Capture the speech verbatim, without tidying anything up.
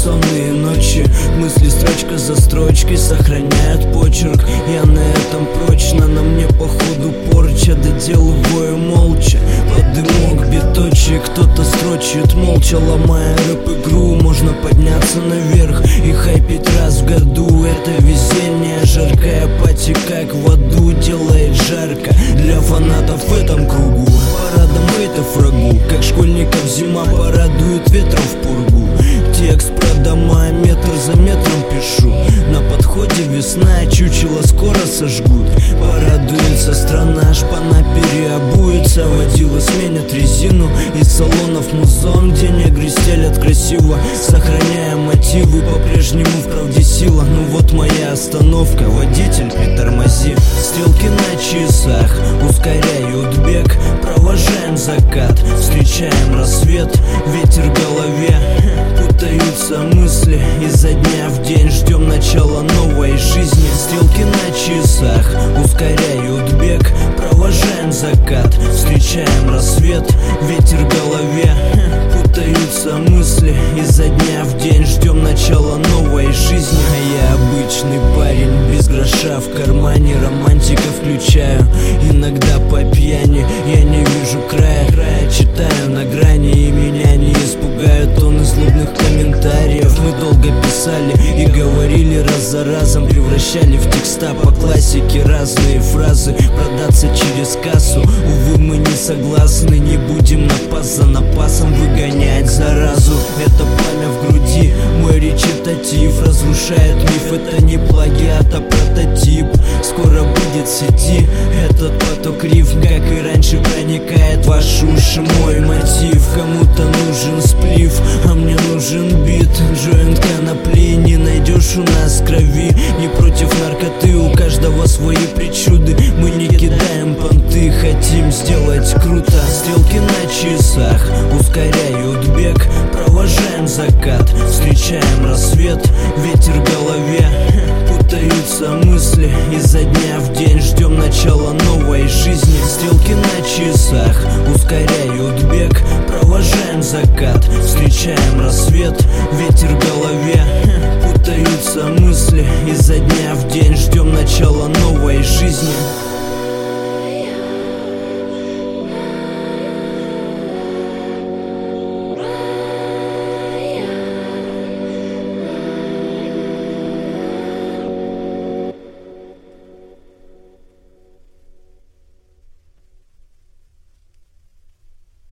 бессонные ночи. Мысли строчка за строчкой сохраняют почерк. Я на этом прочно, на мне походу порча. Доделываю молча под дымок биточек. Кто-то строчит молча, ломая рэп-игру. Можно подняться наверх и хайпить раз в году. Это везение, жаркая пати, как в аду, делает жарко для фанатов в этом кругу. Парадом хейтов врагу, как школьников зима порадует ветром в пургу. Текст про дома, метр за метром пишу. На подходе весна, чучело скоро сожгут. Порадуется страна, шпана переобуется. Водила сменят резину из салонов музон, где негры стелят красиво, сохраняя мотивы. По-прежнему в правде сила. Ну вот моя остановка, водитель, притормози. Стрелки на часах ускоряют бег. Провожаем закат, встречаем рассвет. Ветер в голове, путаются мысли. Изо дня в день ждем начала новой жизни. Стрелки на часах ускоряют бег. Провожаем закат, встречаем рассвет. Ветер в голове, путаются мысли. Изо дня в день ждем начала новой жизни. А я обычный парень без гроша в кармане. Романтика включаю иногда по пьяни. Я не вижу края, края читаю на грани. И меня не испугают тонны злобных комментариев. Мы долго писали и говорили раз за разом. Превращали в текста по классике разные фразы. Продаться через кассу, увы, мы не согласны. Не будем на пас за напасом выгонять заразу. Это пламя в груди, мой речитатив разрушает миф. Это не плагиат, а прототип. Скоро будет в сети этот поток рифм, как и раньше проникает в ваши уши мой мотив. Кому-то нужен сплив, а мне нужен бит. Джойнт конопли не найдешь у нас в крови. Не против наркоты, у каждого свои причуды. Мы не кидаем понты, хотим сделать круто. Стрелки на часах ускоряют бег. Провожаем закат, встречаем рассвет. Ветер в голове, путаются мысли. Изо дня в день ждем начала новой жизни. Стрелки на часах ускоряют бег. Провожаем закат, встречаем рассвет. Ветер в голове, путаются мысли. Изо дня в день ждем начала новой жизни.